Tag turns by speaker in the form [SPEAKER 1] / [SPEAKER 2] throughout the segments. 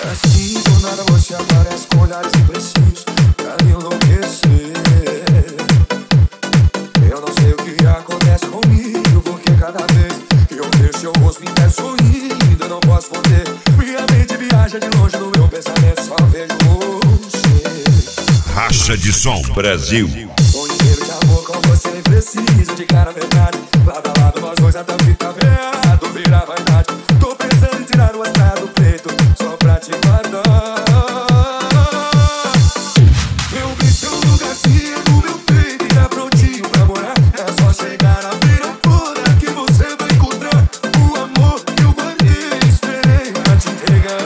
[SPEAKER 1] Assim do nada você aparece com olhares imprecisos pra me enlouquecer. Eu não sei o que acontece comigo, porque cada vez que eu vejo seu rosto me pede sorrindo, eu não posso conter. Minha mente viaja de longe no meu pensamento, só vejo você.
[SPEAKER 2] Racha de Som Brasil.
[SPEAKER 1] Tô inteiro de amor com você, nem preciso de cara verdade. Lado a lado nós dois até ficar veado, virar vaidade. Tô pensando em tirar o astral do peito, só pra te guardar. Eu vi seu lugarzinho no meu peito e tá prontinho pra morar. É só chegar, abrir a porta que você vai encontrar o amor que eu guardei, esperei pra te entregar.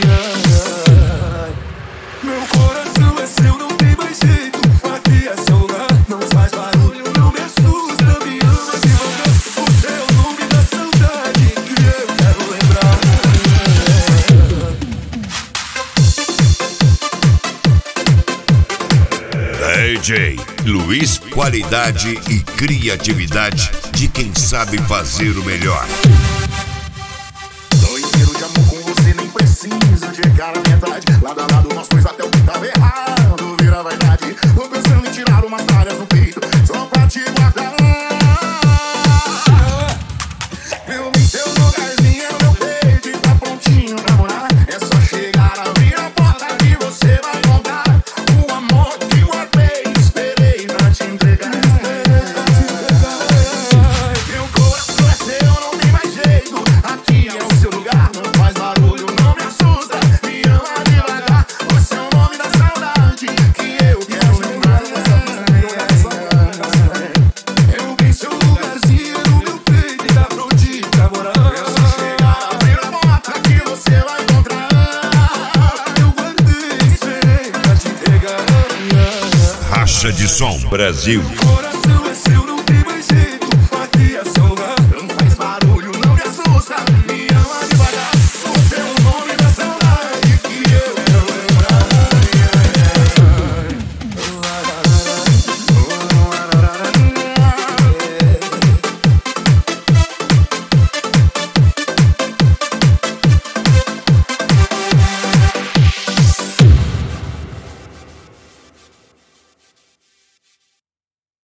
[SPEAKER 1] Meu coração é seu, não tem mais jeito. Aqui é seu lugar, não faz barulho, não me assusta. Me ama devagar, você é o nome da saudade que eu quero lembrar.
[SPEAKER 2] DJ Luiz, qualidade e criatividade de quem sabe fazer o melhor.
[SPEAKER 3] Tô inteiro de amor com você, nem preciso de cara metade. Lado a lado nós dois até o que tava errado vira vaidade. Tô pensando em tirar umas talhas do peito, só pra te guardar. Eu vi seu lugarzinho no meu peito e tá prontinho pra morar. É só chegar, abrir a porta que você vai encontrar o amor que guardei, esperei pra te entregar. Meu coração é seu, não tem mais jeito. Aqui é o seu lugar, não faz barulho, não me assusta. Me ama devagar, você é o nome da saudade que eu quero lembrar.
[SPEAKER 1] Eu vi seu lugarzinho no meu peito e tá prontinho pra morar.
[SPEAKER 3] É só chegar, abrir a porta que você vai encontrar.
[SPEAKER 1] Eu guardei, esperei pra te entregar.
[SPEAKER 2] Racha de Som Brasil.